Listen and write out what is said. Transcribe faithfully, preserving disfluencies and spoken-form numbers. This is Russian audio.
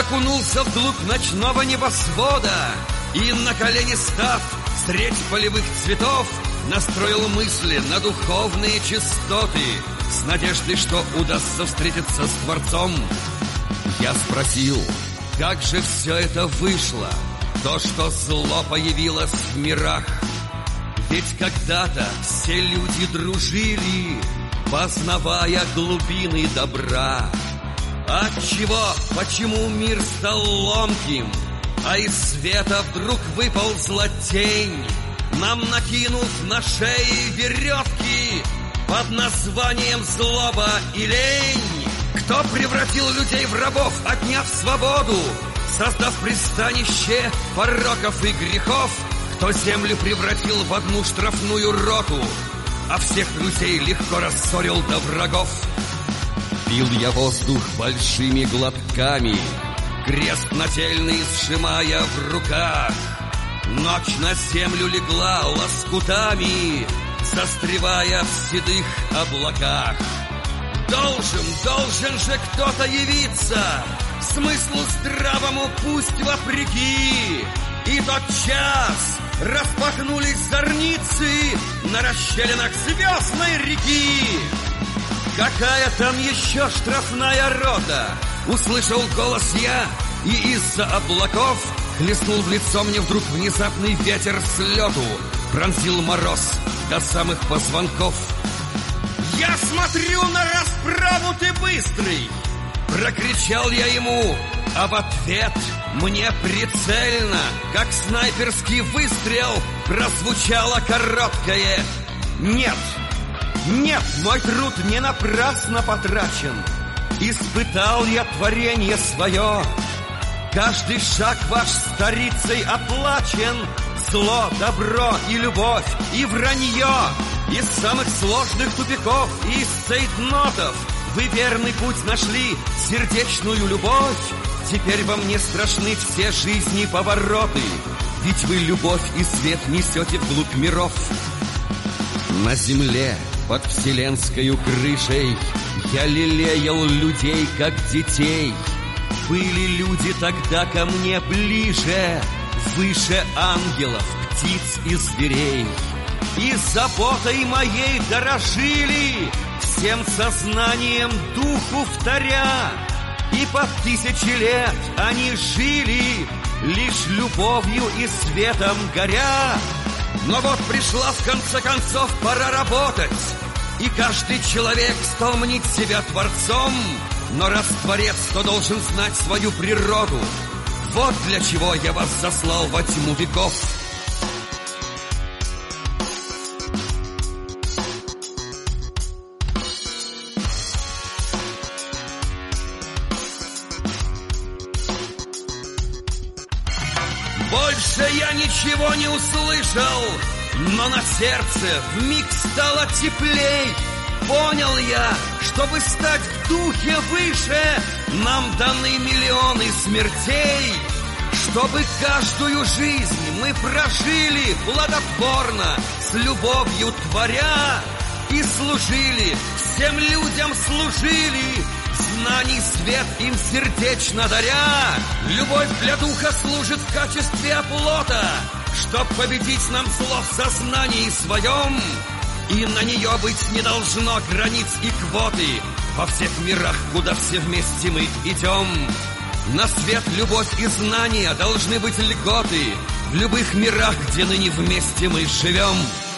окунулся вглубь ночного небосвода и, на колени став, средь полевых цветов, настроил мысли на духовные частоты с надеждой, что удастся встретиться с Творцом. Я спросил, как же все это вышло, то, что зло появилось в мирах. Ведь когда-то все люди дружили, познавая глубины добра. Отчего, почему мир стал ломким, а из света вдруг выползла тень, нам накинув на шеи веревки под названием злоба и лень? Кто превратил людей в рабов, отняв свободу, создав пристанище пороков и грехов? Кто землю превратил в одну штрафную роту, а всех друзей легко рассорил до врагов? Пил я воздух большими глотками, крест нательный сжимая в руках. Ночь на землю легла лоскутами, застревая в седых облаках. Должен, должен же кто-то явиться, смыслу здравому пусть вопреки. И тот час распахнулись зорницы на расщелинах звездной реки. Какая там еще штрафная рота? Услышал голос я, и из-за облаков хлестнул в лицо мне вдруг внезапный ветер с лету, пронзил мороз до самых позвонков. «Я смотрю на расправу, ты быстрый!» Прокричал я ему, а в ответ мне прицельно, как снайперский выстрел, прозвучало короткое «Нет! Нет, мой труд не напрасно потрачен! Испытал я творение свое! Каждый шаг ваш старицей оплачен! Зло, добро и любовь, и вранье! Из самых сложных тупиков и из цейтнотов вы верный путь нашли, сердечную любовь. Теперь вам не страшны все жизни повороты, ведь вы любовь и свет несете вглубь миров. На земле под вселенскою крышей я лелеял людей, как детей. Были люди тогда ко мне ближе, выше ангелов, птиц и зверей. И заботой моей дорожили, всем сознанием духу вторя. И по тысячи лет они жили, лишь любовью и светом горя. Но вот пришла в конце концов пора работать, и каждый человек стал мнить себя творцом. Но раз творец, то должен знать свою природу. Вот для чего я вас заслал во тьму веков. Больше я ничего не услышал, но на сердце вмиг стало теплей. Понял я, чтобы стать в духе выше, нам даны миллионы смертей. Чтобы каждую жизнь мы прожили плодотворно, с любовью творя, и служили, всем людям служили, знаний свет им сердечно даря. Любовь для духа служит в качестве оплота, чтоб победить нам зло в сознании своем. И на нее быть не должно границ и квоты во всех мирах, куда все вместе мы идем. На свет, любовь и знания должны быть льготы в любых мирах, где ныне вместе мы живем.